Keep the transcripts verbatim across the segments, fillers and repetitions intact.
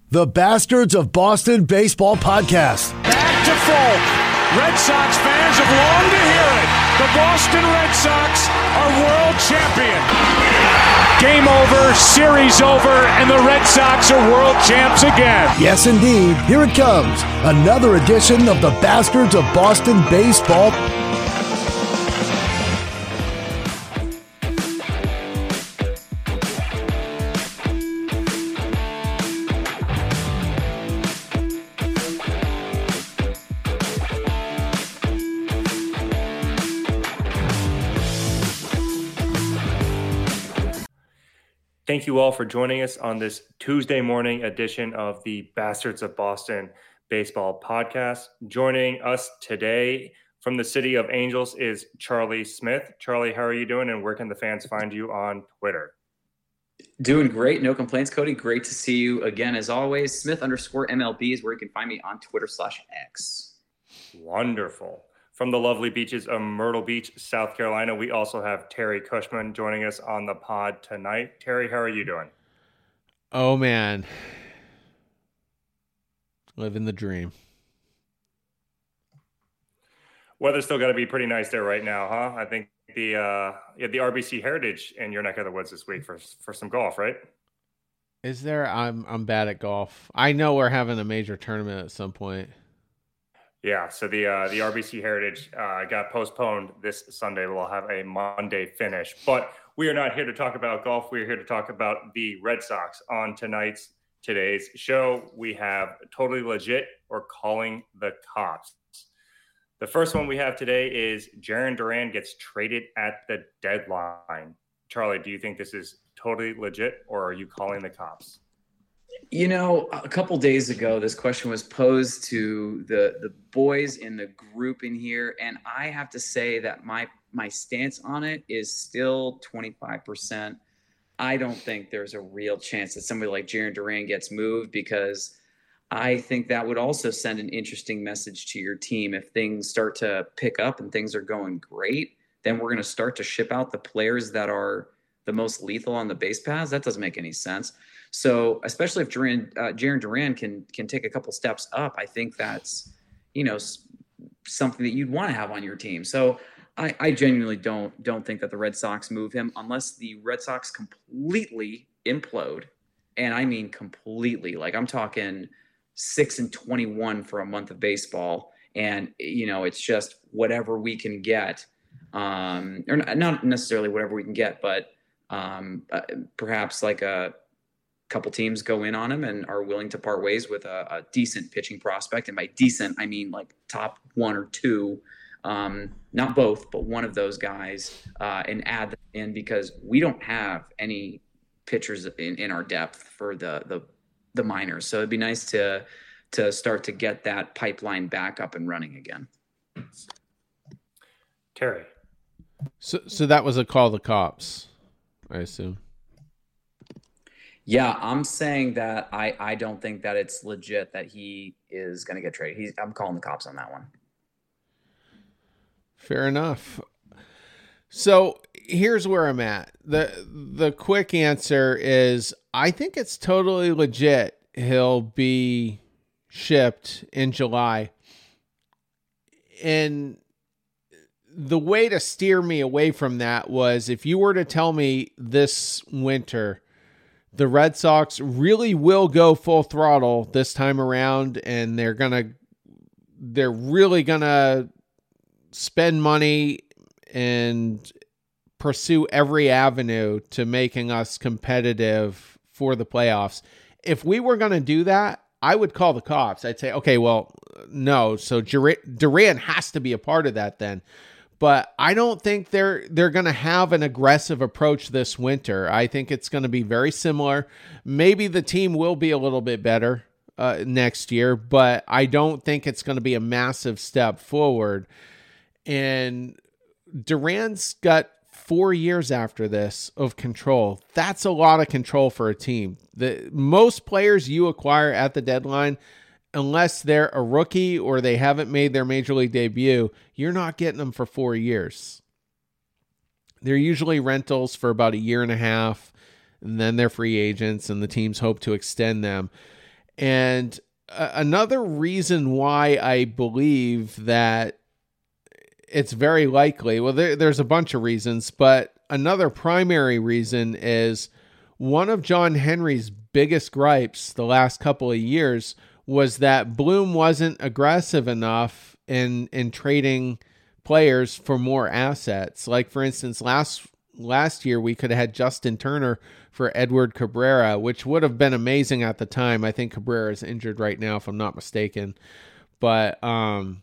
the Bastards of Boston Baseball Podcast. Back to Folk. Red Sox fans have longed to hear it. The Boston Red Sox are world champion. Game over, series over, and the Red Sox are world champs again. Yes, indeed. Here it comes. Another edition of the Bastards of Boston Baseball. Thank you all for joining us on this Tuesday morning edition of the Bastards of Boston Baseball Podcast. Joining us today from the City of Angels is Charlie Smith. Charlie, how are you doing, and where can the fans find you on Twitter? Doing great. No complaints, Cody. Great to see you again, as always. Smith underscore M L B is where you can find me on Twitter slash X. Wonderful. From the lovely beaches of Myrtle Beach, South Carolina, we also have Terry Cushman joining us on the pod tonight. Terry, how are you doing? Oh, man. Living the dream. Weather's still got to be pretty nice there right now, huh? I think the uh, you had the R B C Heritage in your neck of the woods this week for for some golf, right? Is there? I'm I'm bad at golf. I know we're having a major tournament at some point. Yeah, so the uh, the R B C Heritage uh, got postponed this Sunday. We'll have a Monday finish. But we are not here to talk about golf. We are here to talk about the Red Sox. On tonight's today's show, we have Totally Legit or Calling the Cops. The first one we have today is Jarren Duran gets traded at the deadline. Charlie, do you think this is totally legit, or are you calling the cops? You know, a couple days ago, this question was posed to the the boys in the group in here, and I have to say that my my stance on it is still twenty-five percent. I don't think there's a real chance that somebody like Jarren Duran gets moved, because I think that would also send an interesting message to your team. If things start to pick up and things are going great, then we're going to start to ship out the players that are the most lethal on the base paths. That doesn't make any sense. So especially if Duran, uh, Jarren Duran can can take a couple steps up, I think that's, you know, something that you'd want to have on your team. So I, I genuinely don't don't think that the Red Sox move him unless the Red Sox completely implode, and I mean completely. Like, I'm talking six and twenty-one for a month of baseball, and you know, it's just whatever we can get, um, or not necessarily whatever we can get, but um, uh, perhaps like a couple teams go in on him and are willing to part ways with a, a decent pitching prospect. And by decent, I mean like top one or two, um, not both, but one of those guys, uh, and add them in, because we don't have any pitchers in, in our depth for the, the, the minors. So it'd be nice to, to start to get that pipeline back up and running again. Terry. So, so that was a call the cops, I assume. Yeah, I'm saying that I, I don't think that it's legit that he is going to get traded. He's, I'm calling the cops on that one. Fair enough. So here's where I'm at. The The quick answer is I think it's totally legit. He'll be shipped in July. And the way to steer me away from that was, if you were to tell me this winter the Red Sox really will go full throttle this time around, and they're going to, they're really going to spend money and pursue every avenue to making us competitive for the playoffs. If we were going to do that, I would call the cops. I'd say, okay, well, no. So Duran has to be a part of that then. But I don't think they're they're going to have an aggressive approach this winter. I think it's going to be very similar. Maybe the team will be a little bit better uh, next year, but I don't think it's going to be a massive step forward. And Duran's got four years after this of control. That's a lot of control for a team. The most players you acquire at the deadline, unless they're a rookie or they haven't made their major league debut, you're not getting them for four years. They're usually rentals for about a year and a half, and then they're free agents, and the teams hope to extend them. And uh, another reason why I believe that it's very likely, well, there, there's a bunch of reasons, but another primary reason is one of John Henry's biggest gripes the last couple of years was that Bloom wasn't aggressive enough in in trading players for more assets. Like, for instance, last last year we could have had Justin Turner for Edward Cabrera, which would have been amazing at the time. I think Cabrera is injured right now, if I'm not mistaken. But um,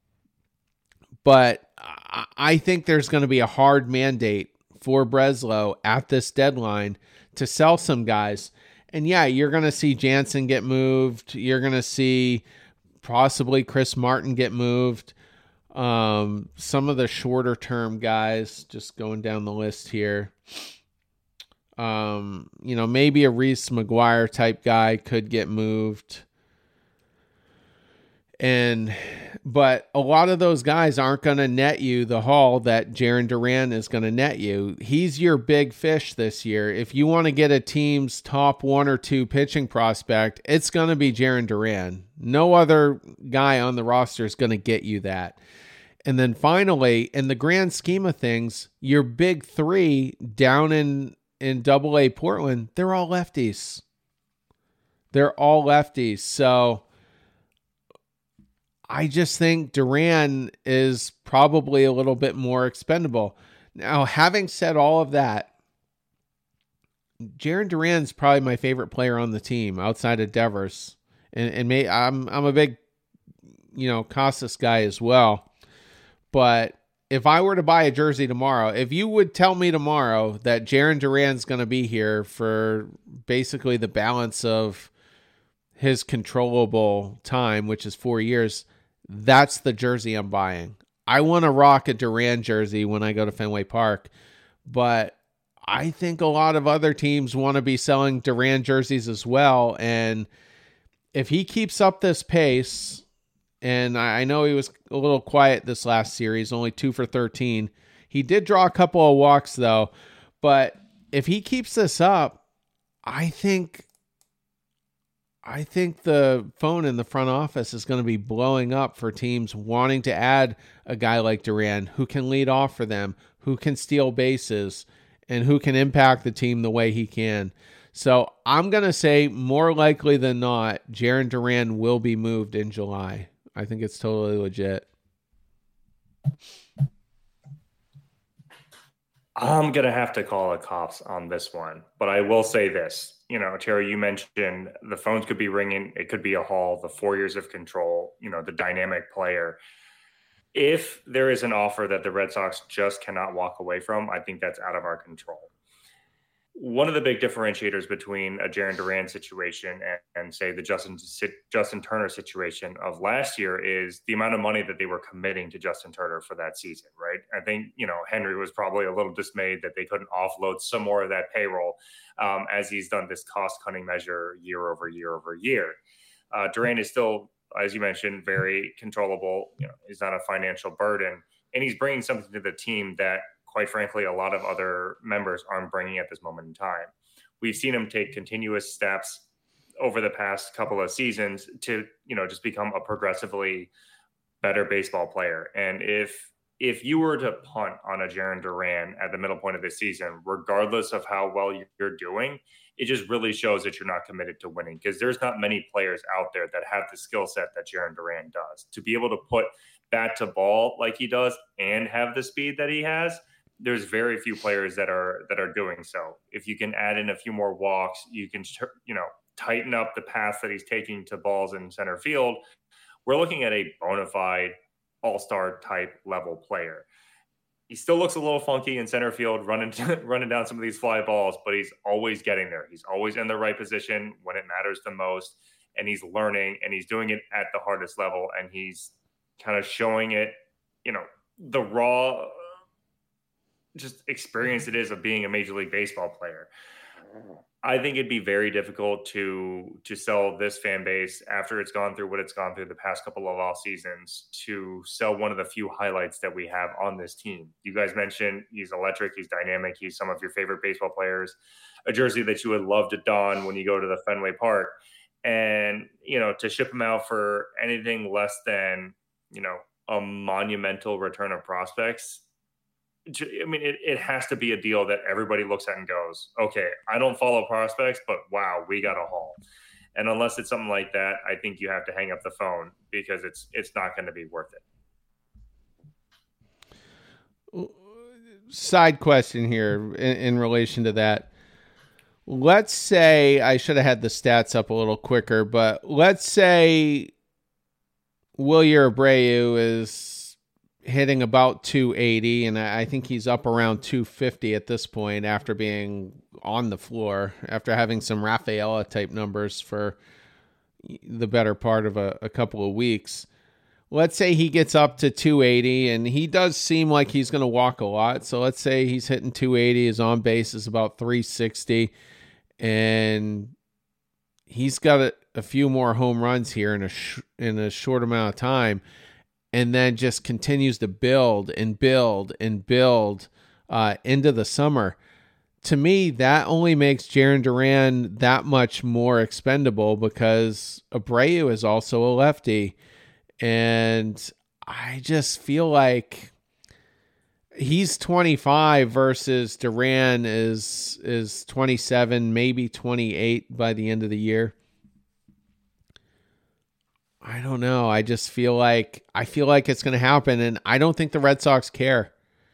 but I think there's going to be a hard mandate for Breslow at this deadline to sell some guys. And yeah, you're going to see Jansen get moved. You're going to see possibly Chris Martin get moved. Um, some of the shorter term guys, just going down the list here. Um, you know, maybe a Reese McGuire type guy could get moved. And, but a lot of those guys aren't going to net you the haul that Jarren Duran is going to net you. He's your big fish this year. If you want to get a team's top one or two pitching prospect, it's going to be Jarren Duran. No other guy on the roster is going to get you that. And then finally, in the grand scheme of things, your big three down in, in double A Portland, they're all lefties. They're all lefties. So I just think Duran is probably a little bit more expendable. Now, having said all of that, Jarren Duran's probably my favorite player on the team outside of Devers. And, and may, I'm I'm a big, you know, Casas guy as well. But if I were to buy a jersey tomorrow, if you would tell me tomorrow that Jarren Duran's going to be here for basically the balance of his controllable time, which is four years, that's the jersey I'm buying. I want to rock a Duran jersey when I go to Fenway Park, but I think a lot of other teams want to be selling Duran jerseys as well. And if he keeps up this pace, and I know he was a little quiet this last series, only two for thirteen. He did draw a couple of walks though, but if he keeps this up, I think I think the phone in the front office is going to be blowing up for teams wanting to add a guy like Duran who can lead off for them, who can steal bases, and who can impact the team the way he can. So I'm going to say more likely than not, Jarren Duran will be moved in July. I think it's totally legit. I'm going to have to call the cops on this one, but I will say this. You know, Terry, you mentioned the phones could be ringing. It could be a haul, the four years of control, you know, the dynamic player. If there is an offer that the Red Sox just cannot walk away from, I think that's out of our control. One of the big differentiators between a Jarren Duran situation and, and say the Justin Justin Turner situation of last year is the amount of money that they were committing to Justin Turner for that season, right? I think, you know, Henry was probably a little dismayed that they couldn't offload some more of that payroll um, as he's done this cost-cutting measure year over year over year. Uh, Duran is still, as you mentioned, very controllable. You know, he's not a financial burden, and he's bringing something to the team that, quite frankly, a lot of other members aren't bringing at this moment in time. We've seen him take continuous steps over the past couple of seasons to, you know, just become a progressively better baseball player. And if if you were to punt on a Jarren Duran at the middle point of the season, regardless of how well you're doing, it just really shows that you're not committed to winning, because there's not many players out there that have the skill set that Jarren Duran does. To be able to put bat to ball like he does and have the speed that he has, there's very few players that are that are doing so. If you can add in a few more walks, you can, you know, tighten up the path that he's taking to balls in center field. We're looking at a bona fide all-star type level player. He still looks a little funky in center field, running running down some of these fly balls, but he's always getting there. He's always in the right position when it matters the most, and he's learning, and he's doing it at the hardest level, and he's kind of showing it, you know, the raw just experience it is of being a Major League Baseball player. I think it'd be very difficult to to sell this fan base after it's gone through what it's gone through the past couple of off seasons, to sell one of the few highlights that we have on this team. You guys mentioned he's electric, he's dynamic, he's some of your favorite baseball players, a jersey that you would love to don when you go to the Fenway Park. And, you know, to ship him out for anything less than, you know, a monumental return of prospects, I mean, it, it has to be a deal that everybody looks at and goes, okay, I don't follow prospects, but wow, we got a haul. And unless it's something like that, I think you have to hang up the phone because it's it's not going to be worth it. Side question here in, in relation to that. Let's say, I should have had the stats up a little quicker, but let's say Wilyer Abreu is hitting about two eighty, and I think he's up around two fifty at this point after being on the floor, after having some Rafaela type numbers for the better part of a, a couple of weeks. Let's say he gets up to two eighty, and he does seem like he's going to walk a lot. So let's say he's hitting two eighty, his on base is about three sixty, and he's got a, a few more home runs here in a sh- in a short amount of time, and then just continues to build and build and build uh, into the summer. To me, that only makes Jarren Duran that much more expendable because Abreu is also a lefty. And I just feel like he's twenty-five versus Duran is is twenty-seven, maybe twenty-eight by the end of the year. I don't know. I just feel like I feel like it's going to happen, and I don't think the Red Sox care.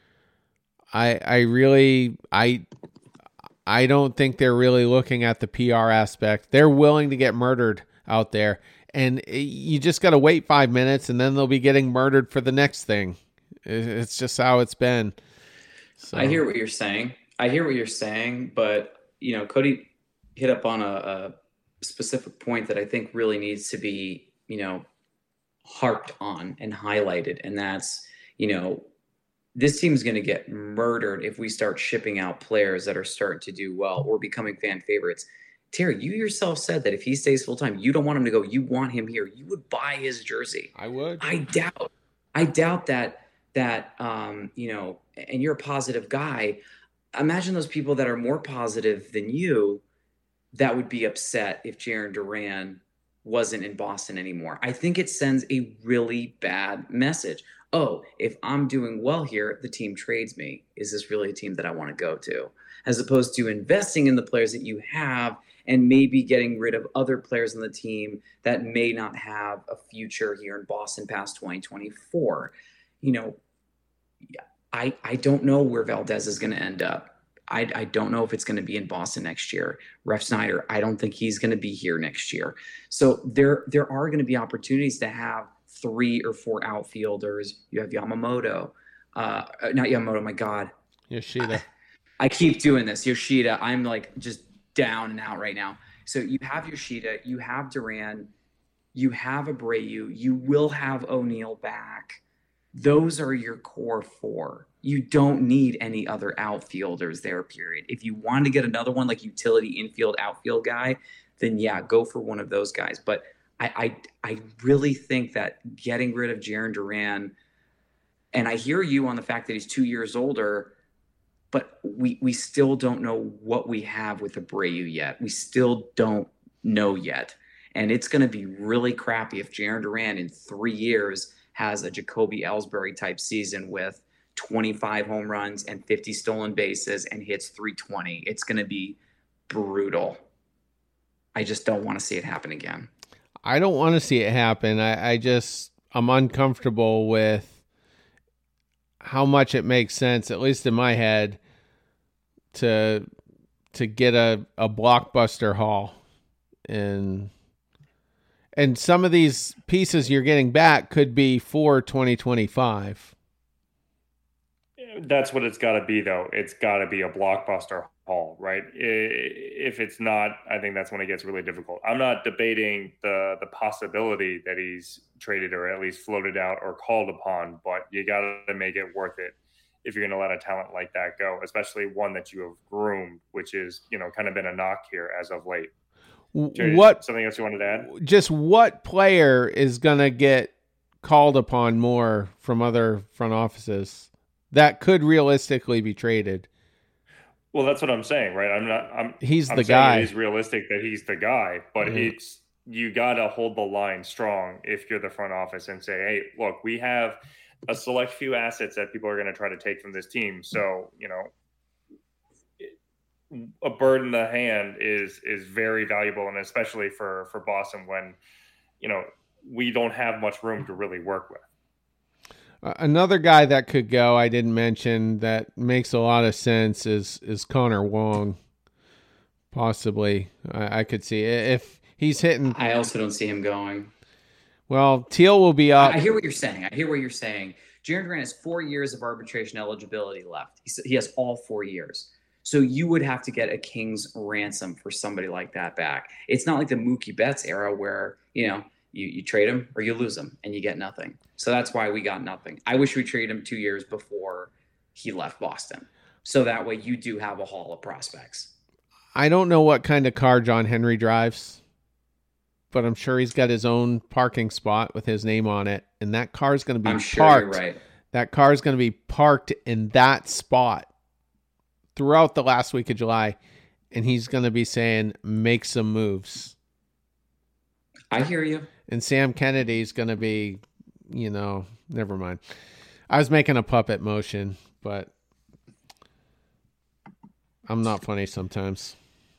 I I really I I don't think they're really looking at the P R aspect. They're willing to get murdered out there, and you just got to wait five minutes, and then they'll be getting murdered for the next thing. It's just how it's been. So. I hear what you're saying. I hear what you're saying, but you know, Cody hit up on a, a specific point that I think really needs to be, you know, harped on and highlighted, and that's, you know, this team's going to get murdered if we start shipping out players that are starting to do well or becoming fan favorites. Terry, you yourself said that if he stays full-time, you don't want him to go. You want him here. You would buy his jersey. I would. I doubt. I doubt that, that um, you know, and you're a positive guy. Imagine those people that are more positive than you that would be upset if Jarren Duran wasn't in Boston anymore. I think it sends a really bad message. Oh, if I'm doing well here, the team trades me. Is this really a team that I want to go to? As opposed to investing in the players that you have and maybe getting rid of other players on the team that may not have a future here in Boston past twenty twenty-four. You know, I I don't know where Valdez is going to end up. I, I don't know if it's going to be in Boston next year. Ref Snyder, I don't think he's going to be here next year. So there there are going to be opportunities to have three or four outfielders. You have Yamamoto. Uh, not Yamamoto, my God. Yoshida. I, I keep doing this. Yoshida, I'm like just down and out right now. So you have Yoshida, you have Duran, you have Abreu, you will have O'Neill back. Those are your core four. You don't need any other outfielders there, period. If you want to get another one like utility infield outfield guy, then yeah, go for one of those guys. But I, I I really think that getting rid of Jarren Duran, and I hear you on the fact that he's two years older, but we we still don't know what we have with Abreu yet. We still don't know yet. And it's going to be really crappy if Jarren Duran in three years has a Jacoby Ellsbury type season with twenty-five home runs and fifty stolen bases and hits three twenty. It's going to be brutal. I just don't want to see it happen again. I don't want to see it happen. I, I just, I'm uncomfortable with how much it makes sense, at least in my head, to to get a, a blockbuster haul. And and some of these pieces you're getting back could be for twenty twenty-five. That's what it's got to be, though. It's got to be a blockbuster haul, right? If it's not, I think that's when it gets really difficult. I'm not debating the the possibility that he's traded or at least floated out or called upon, but you got to make it worth it if you're going to let a talent like that go, especially one that you have groomed, which is, you know, kind of been a knock here as of late. Jerry, what something else you wanted to add? Just what player is going to get called upon more from other front offices that could realistically be traded? Well, that's what I'm saying, right? I'm not. I'm. He's I'm the saying guy. It is realistic that he's the guy, but mm-hmm. it's you got to hold the line strong if you're the front office and say, hey, look, we have a select few assets that people are going to try to take from this team. So, you know, a bird in the hand is is very valuable, and especially for for Boston when, you know, we don't have much room to really work with. Uh, another guy that could go, I didn't mention, that makes a lot of sense is is Connor Wong. Possibly, I, I could see if he's hitting. I also don't see him going. Well, Teal will be up. I hear what you're saying. I hear what you're saying. Jarren Duran has four years of arbitration eligibility left. He's, he has all four years. So you would have to get a king's ransom for somebody like that back. It's not like the Mookie Betts era where, you know, you, you trade him or you lose him and you get nothing. So that's why we got nothing. I wish we traded him two years before he left Boston. So that way you do have a haul of prospects. I don't know what kind of car John Henry drives, but I'm sure he's got his own parking spot with his name on it. And that car is going to be I'm sure parked. You're right. That car is going to be parked in that spot throughout the last week of July. And he's going to be saying, make some moves. I hear you. And Sam Kennedy's going to be, you know, never mind. I was making a puppet motion, but I'm not funny sometimes.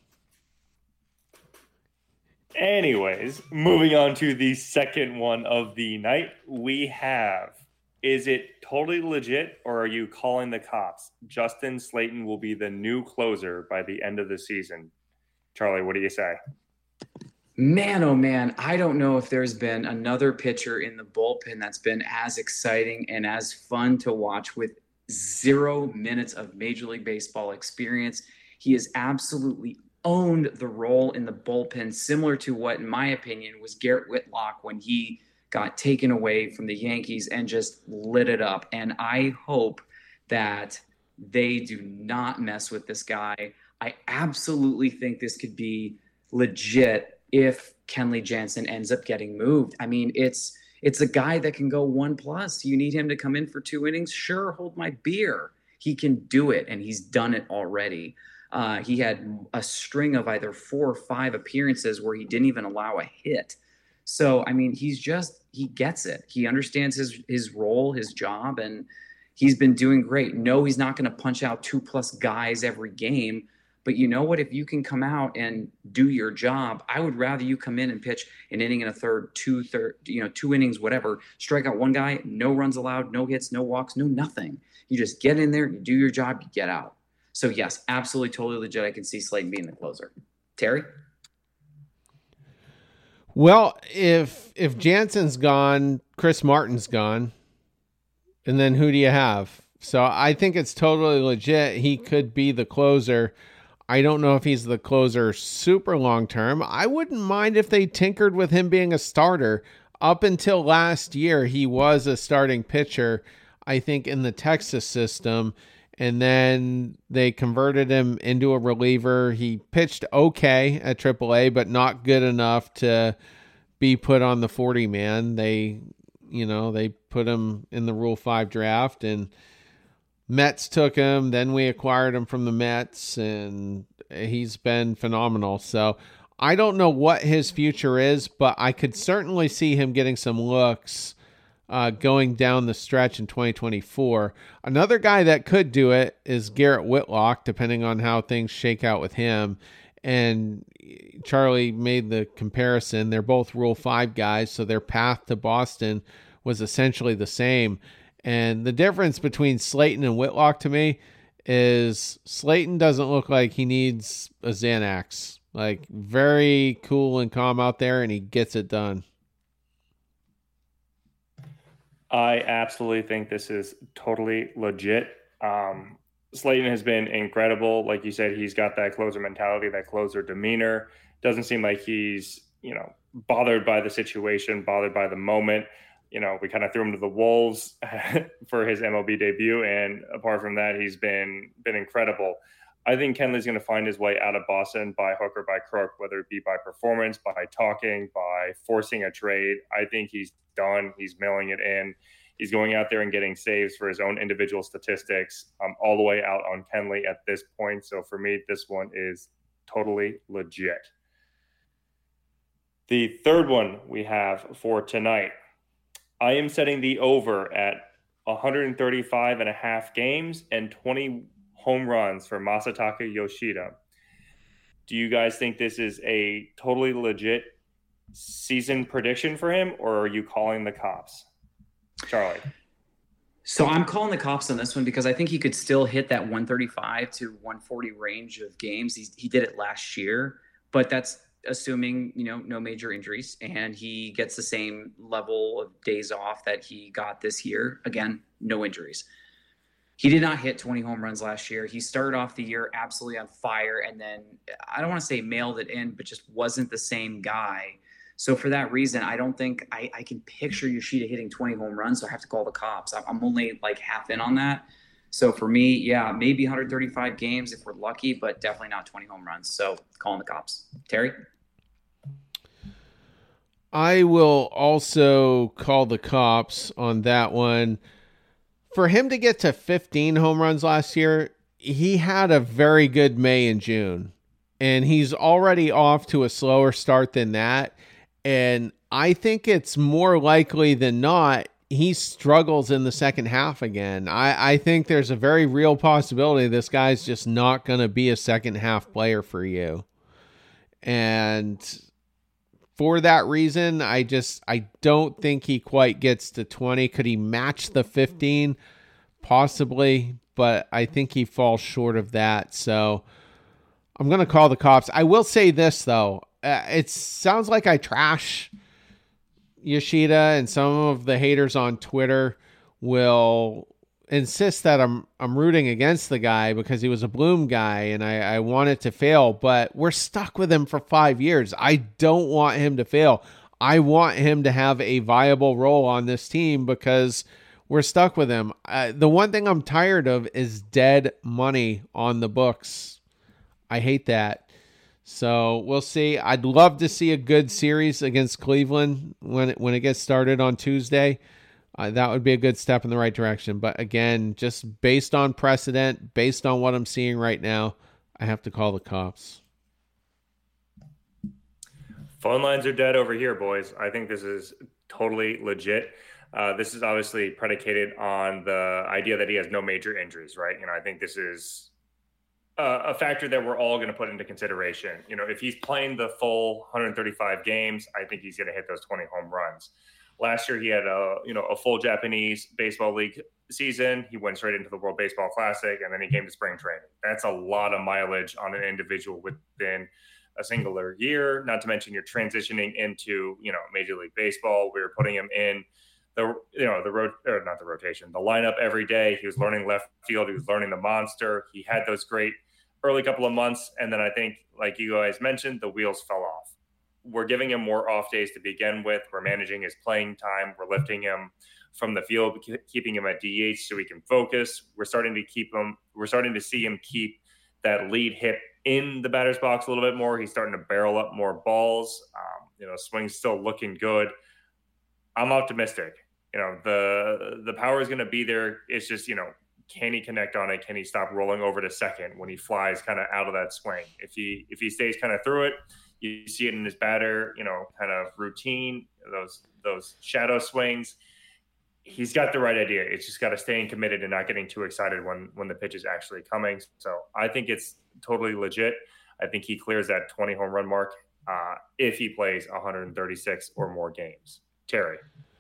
Anyways, moving on to the second one of the night, we have, is it totally legit or are you calling the cops? Justin Slayton will be the new closer by the end of the season. Charlie, what do you say? Man, oh man, I don't know if there's been another pitcher in the bullpen that's been as exciting and as fun to watch with zero minutes of Major League Baseball experience. He has absolutely owned the role in the bullpen, similar to what, in my opinion, was Garrett Whitlock when he got taken away from the Yankees and just lit it up. And I hope that they do not mess with this guy. I absolutely think this could be legit if Kenley Jansen ends up getting moved. I mean, it's it's a guy that can go one plus. You need him to come in for two innings? Sure, hold my beer. He can do it, and he's done it already. Uh, he had a string of either four or five appearances where he didn't even allow a hit. So, I mean, he's just, he gets it. He understands his his role, his job, and he's been doing great. No, he's not going to punch out two plus guys every game. But you know what? If you can come out and do your job, I would rather you come in and pitch an inning and a third, two third, you know, two innings, whatever. Strike out one guy, no runs allowed, no hits, no walks, no nothing. You just get in there, you do your job, you get out. So yes, absolutely, totally legit. I can see Slayton being the closer. Terry? Well, if if Jansen's gone, Chris Martin's gone, and then who do you have? So I think it's totally legit. He could be the closer. I don't know if he's the closer super long term. I wouldn't mind if they tinkered with him being a starter. Up until last year, he was a starting pitcher, I think, in the Texas system. And then they converted him into a reliever. He pitched okay at triple A, but not good enough to be put on the forty man. They, you know, they put him in the Rule five draft, and Mets took him. Then we acquired him from the Mets, and he's been phenomenal. So I don't know what his future is, but I could certainly see him getting some looks Uh, going down the stretch in twenty twenty-four. Another guy that could do it is Garrett Whitlock, depending on how things shake out with him. And Charlie made the comparison. They're both Rule five guys, so their path to Boston was essentially the same. And the difference between Slayton and Whitlock to me is Slayton doesn't look like he needs a Xanax. Like, very cool and calm out there, and he gets it done. I absolutely think this is totally legit. Um, Slayton has been incredible. Like you said, he's got that closer mentality, that closer demeanor. Doesn't seem like he's, you know, bothered by the situation, bothered by the moment. You know, we kind of threw him to the wolves for his M L B debut. And apart from that, he's been, been incredible. I think Kenley's going to find his way out of Boston by hook or by crook, whether it be by performance, by talking, by forcing a trade. I think he's done. He's mailing it in. He's going out there and getting saves for his own individual statistics. I'm all the way out on Kenley at this point. So for me, this one is totally legit. The third one we have for tonight, I am setting the over at one thirty-five and a half games and twenty home runs for Masataka Yoshida. Do you guys think this is a totally legit season prediction for him, or are you calling the cops? Charlie. So I'm calling the cops on this one because I think he could still hit that one thirty-five to one forty range of games. He's, he did it last year, but that's assuming, you know, no major injuries, and he gets the same level of days off that he got this year. Again, no injuries. He did not hit twenty home runs last year. He started off the year absolutely on fire, and then I don't want to say mailed it in, but just wasn't the same guy. So for that reason, I don't think I, I can picture Yoshida hitting twenty home runs, so I have to call the cops. I'm only like half in on that. So for me, yeah, maybe one thirty-five games if we're lucky, but definitely not twenty home runs. So calling the cops. Terry? I will also call the cops on that one. For him to get to fifteen home runs last year, he had a very good May and June, and he's already off to a slower start than that. And I think it's more likely than not he struggles in the second half again. I, I think there's a very real possibility this guy's just not going to be a second half player for you. And for that reason, I just, I don't think he quite gets to twenty. Could he match the fifteen? Possibly, but I think he falls short of that. So I'm going to call the cops. I will say this, though. Uh, it sounds like I trash Yoshida, and some of the haters on Twitter will insist that I'm I'm rooting against the guy because he was a Bloom guy and I, I want it to fail, but we're stuck with him for five years. I don't want him to fail. I want him to have a viable role on this team because we're stuck with him. Uh, the one thing I'm tired of is dead money on the books. I hate that. So we'll see. I'd love to see a good series against Cleveland when it, when it gets started on Tuesday. Uh, that would be a good step in the right direction. But again, just based on precedent, based on what I'm seeing right now, I have to call the cops. Phone lines are dead over here, boys. I think this is totally legit. Uh, this is obviously predicated on the idea that he has no major injuries, right? You know, I think this is Uh, a factor that we're all going to put into consideration. You know, if he's playing the full one thirty-five games, I think he's going to hit those twenty home runs. Last year, he had a, you know, a full Japanese Baseball League season. He went straight into the World Baseball Classic, and then he came to spring training. That's a lot of mileage on an individual within a singular year, not to mention you're transitioning into, you know, Major League Baseball. We were putting him in the, you know, the road, or not the rotation, the lineup every day. He was learning left field. He was learning the monster. He had those great early couple of months. And then I think, like you guys mentioned, the wheels fell off. We're giving him more off days to begin with. We're managing his playing time. We're lifting him from the field, keeping him at D H so he can focus. We're starting to keep him, we're starting to see him keep that lead hip in the batter's box a little bit more. He's starting to barrel up more balls. Um, you know, swing's still looking good. I'm optimistic. You know, the the power is going to be there. It's just, you know, can he connect on it? Can he stop rolling over to second when he flies kind of out of that swing? If he if he stays kind of through it, you see it in his batter, you know, kind of routine, those those shadow swings. He's got the right idea. It's just got to staying committed and not getting too excited when when the pitch is actually coming. So I think it's totally legit. I think he clears that twenty home run mark uh, if he plays one thirty-six or more games. Terry.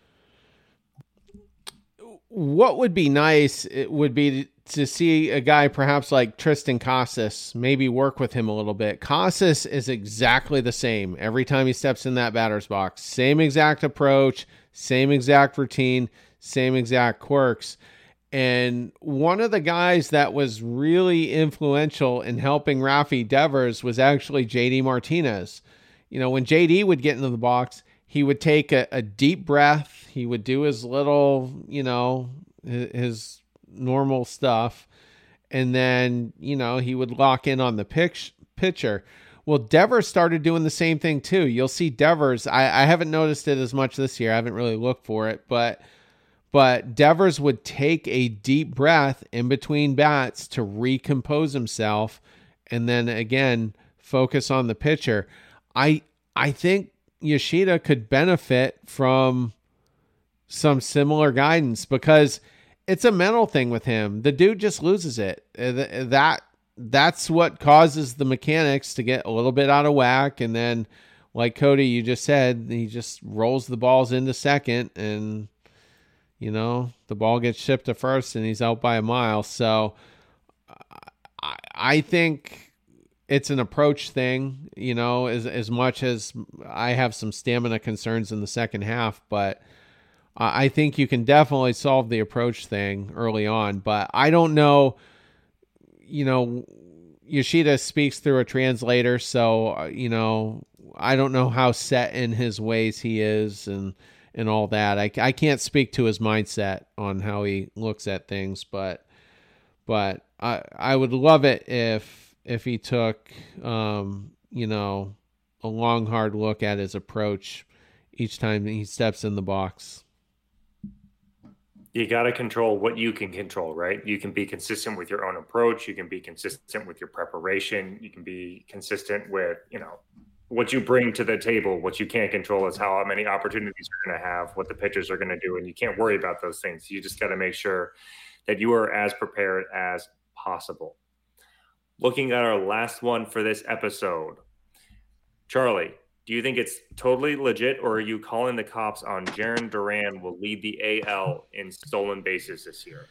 What would be nice it would be to see a guy perhaps like Triston Casas, maybe work with him a little bit. Casas is exactly the same every time he steps in that batter's box. Same exact approach, same exact routine, same exact quirks. And one of the guys that was really influential in helping Rafi Devers was actually J D Martinez. You know, when J D would get into the box, he would take a, a deep breath. He would do his little, you know, his, his normal stuff. And then, you know, he would lock in on the pitch, pitcher. Well, Devers started doing the same thing too. You'll see Devers. I, I haven't noticed it as much this year. I haven't really looked for it, but but Devers would take a deep breath in between bats to recompose himself, and then again focus on the pitcher. I I think Yoshida could benefit from some similar guidance, because it's a mental thing with him. The dude just loses it. That that's what causes the mechanics to get a little bit out of whack. And then, like Cody, you just said, he just rolls the balls into second, and you know, the ball gets shipped to first and he's out by a mile. So I, I think it's an approach thing, you know, as, as much as I have some stamina concerns in the second half, but I think you can definitely solve the approach thing early on. But I don't know, you know, Yoshida speaks through a translator. So, you know, I don't know how set in his ways he is and, and all that. I, I can't speak to his mindset on how he looks at things, but, but I, I would love it if, if he took, um, you know, a long, hard look at his approach each time he steps in the box. You got to control what you can control, right? You can be consistent with your own approach. You can be consistent with your preparation. You can be consistent with, you know, what you bring to the table. What you can't control is how many opportunities you're going to have, what the pitchers are going to do, and you can't worry about those things. You just got to make sure that you are as prepared as possible. Looking at our last one for this episode, Charlie, do you think it's totally legit, or are you calling the cops on Jarren Duran will lead the A L in stolen bases this year?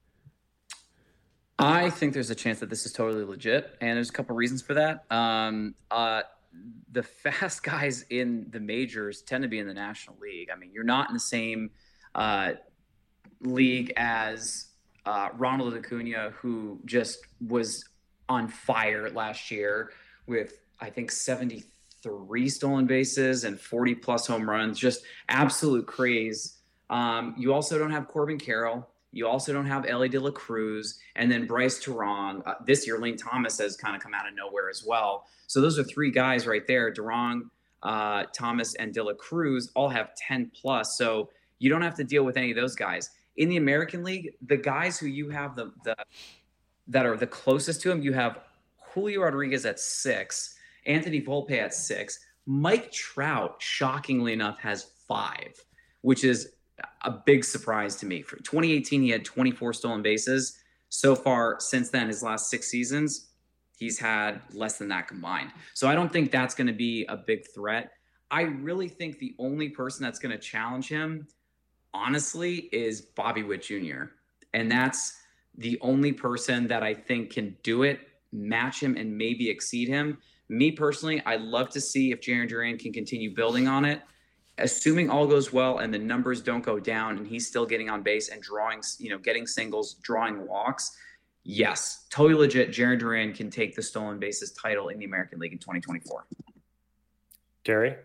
I think there's a chance that this is totally legit, and there's a couple reasons for that. Um, uh, the fast guys in the majors tend to be in the National League. I mean, you're not in the same uh, league as uh, Ronald Acuna, who just was on fire last year with, I think, seventy-three stolen bases and forty plus home runs, just absolute craze. Um, you also don't have Corbin Carroll. You also don't have Ellie De La Cruz, and then Bryce Turang. Uh, this year, Lane Thomas has kind of come out of nowhere as well. So those are three guys right there. Turang, uh, Thomas, and De La Cruz all have ten plus. So you don't have to deal with any of those guys. In the American League, the guys who you have the, the that are the closest to him, you have Julio Rodriguez at six, Anthony Volpe at six. Mike Trout, shockingly enough, has five, which is a big surprise to me. For twenty eighteen, he had twenty-four stolen bases. So far, since then, his last six seasons, he's had less than that combined. So I don't think that's going to be a big threat. I really think the only person that's going to challenge him, honestly, is Bobby Witt Junior And that's the only person that I think can do it, match him, and maybe exceed him. Me personally, I'd love to see if Jarren Duran can continue building on it. Assuming all goes well and the numbers don't go down and he's still getting on base and drawing, you know, getting singles, drawing walks, yes, totally legit. Jarren Duran can take the stolen bases title in the American League in twenty twenty-four. Terry?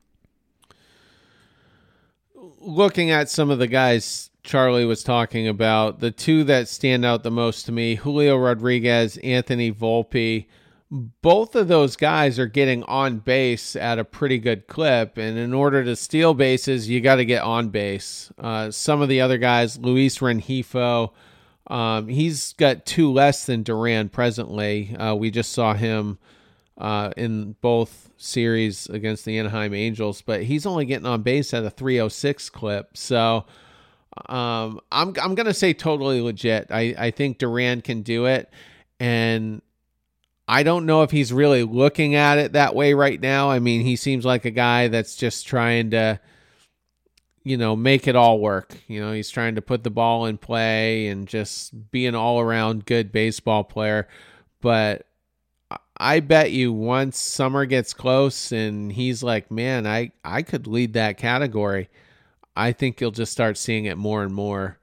Looking at some of the guys Charlie was talking about, the two that stand out the most to me, Julio Rodriguez, Anthony Volpe, both of those guys are getting on base at a pretty good clip. And in order to steal bases, you got to get on base. Uh, some of the other guys, Luis Rengifo, um, he's got two less than Duran presently. Uh, we just saw him uh, in both series against the Anaheim Angels, but he's only getting on base at a three oh six clip. So um, I'm I'm going to say totally legit. I, I think Duran can do it. And I don't know if he's really looking at it that way right now. I mean, he seems like a guy that's just trying to, you know, make it all work. You know, he's trying to put the ball in play and just be an all-around good baseball player. But I bet you once summer gets close and he's like, man, I, I could lead that category, I think you'll just start seeing it more and more.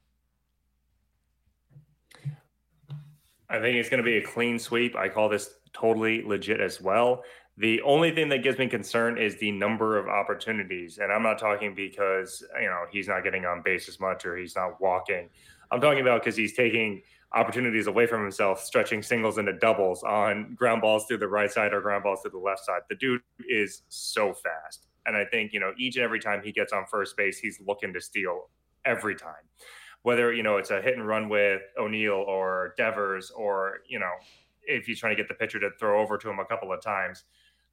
I think it's going to be a clean sweep. I call this totally legit as well. The only thing that gives me concern is the number of opportunities. And I'm not talking because, you know, he's not getting on base as much or he's not walking. I'm talking about because he's taking opportunities away from himself, stretching singles into doubles on ground balls through the right side or ground balls through the left side. The dude is so fast. And I think, you know, each and every time he gets on first base, he's looking to steal every time. Whether, you know, it's a hit and run with O'Neill or Devers, or, you know, if he's trying to get the pitcher to throw over to him a couple of times,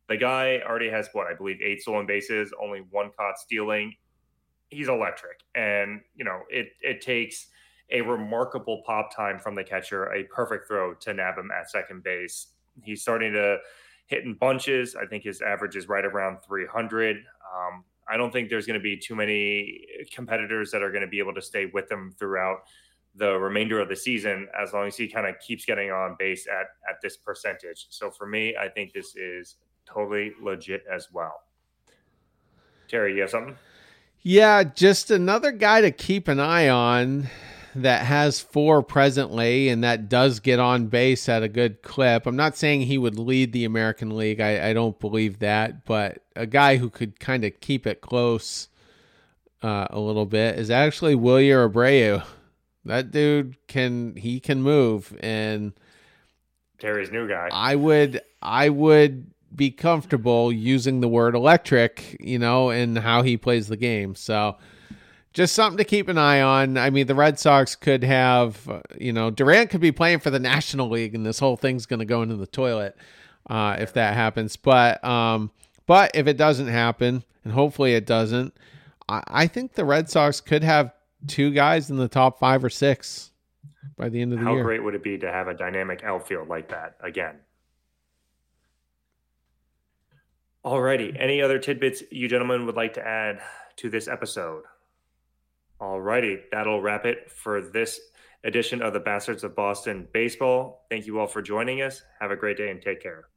The guy already has, what, I believe eight stolen bases, only one caught stealing. He's electric. And, you know, it it takes a remarkable pop time from the catcher, a perfect throw to nab him at second base. He's starting to hit in bunches. I think his average is right around three hundred. Um, I don't think there's going to be too many competitors that are going to be able to stay with him throughout the remainder of the season, as long as he kind of keeps getting on base at, at this percentage. So for me, I think this is totally legit as well. Terry, you have something? Yeah, just another guy to keep an eye on that has four presently, and that does get on base at a good clip. I'm not saying he would lead the American League. I, I don't believe that, but a guy who could kind of keep it close uh, a little bit is actually Wilyer Abreu. That dude can, he can move, and Terry's new guy. I would, I would be comfortable using the word electric, you know, in how he plays the game. So just something to keep an eye on. I mean, the Red Sox could have, uh, you know, Durant could be playing for the National League, and this whole thing's going to go into the toilet uh, if that happens. But, um, but if it doesn't happen, and hopefully it doesn't, I, I think the Red Sox could have two guys in the top five or six by the end of the How year. How great would it be to have a dynamic outfield like that again? Alrighty. Any other tidbits you gentlemen would like to add to this episode? Alrighty. That'll wrap it for this edition of the Bastards of Boston Baseball. Thank you all for joining us. Have a great day and take care.